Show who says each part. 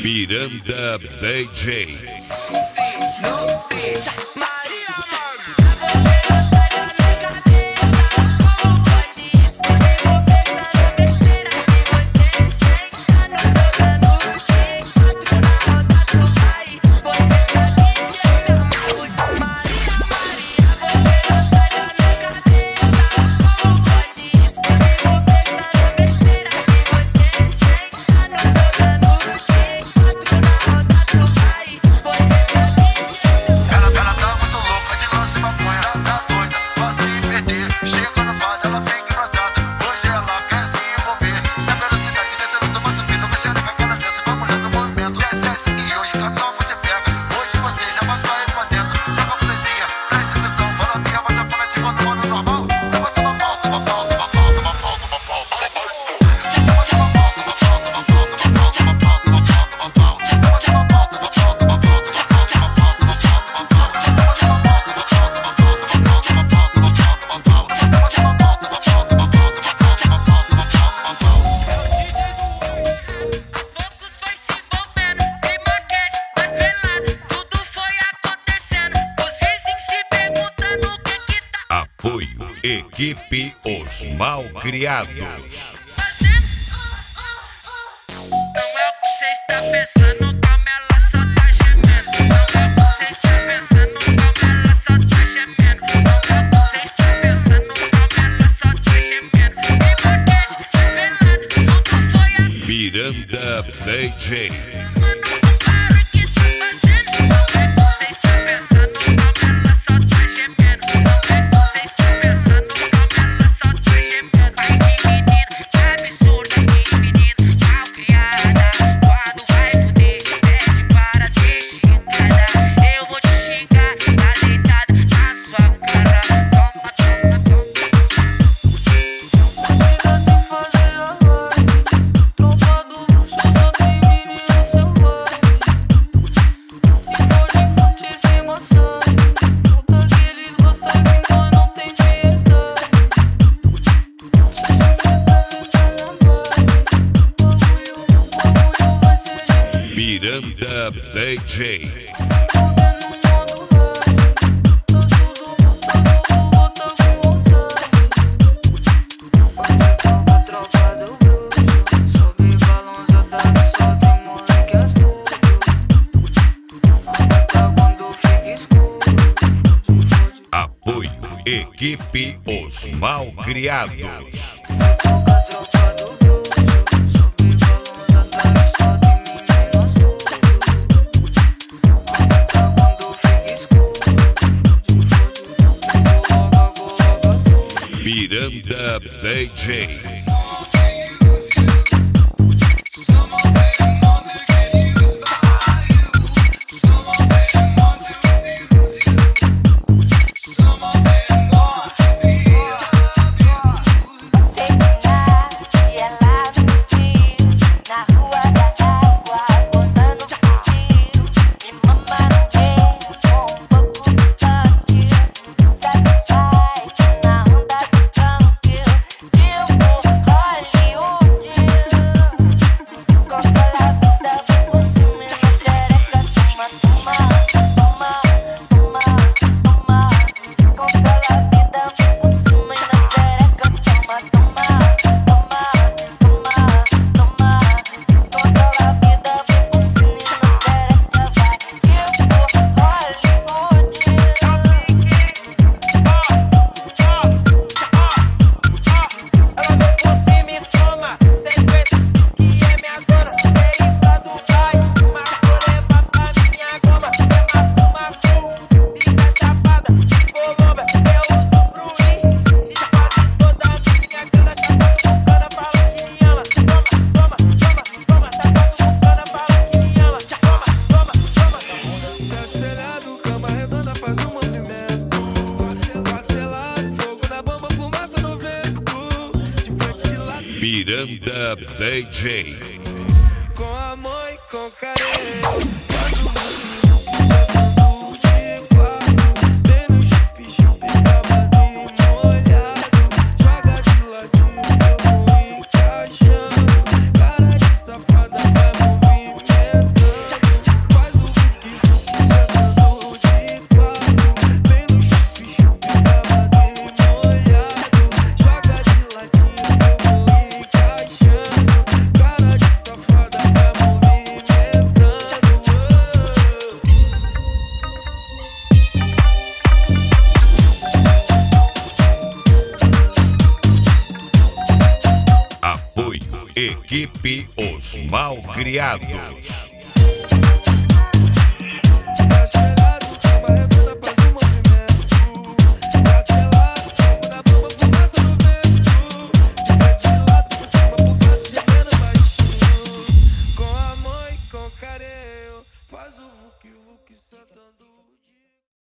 Speaker 1: Miranda DJ. Apoio Equipe Os Malcriados.
Speaker 2: Não é o que cê está pensando, calma, ela só tá gemendo. Não é o que cê está pensando, calma, ela só tá gemendo. Não é o que cê está pensando, calma, ela só tá gemendo. E boquete, pelado, tudo foi a
Speaker 1: Miranda DJ. Miranda DJ. Apoio Equipe Os Malcriados. Miranda DJ. Miranda DJ.
Speaker 3: Com amor e com carinho. Joga de ladinho, eu vou encaixando. Cara de safada vai movimento.
Speaker 1: Equipe Os Malcriados.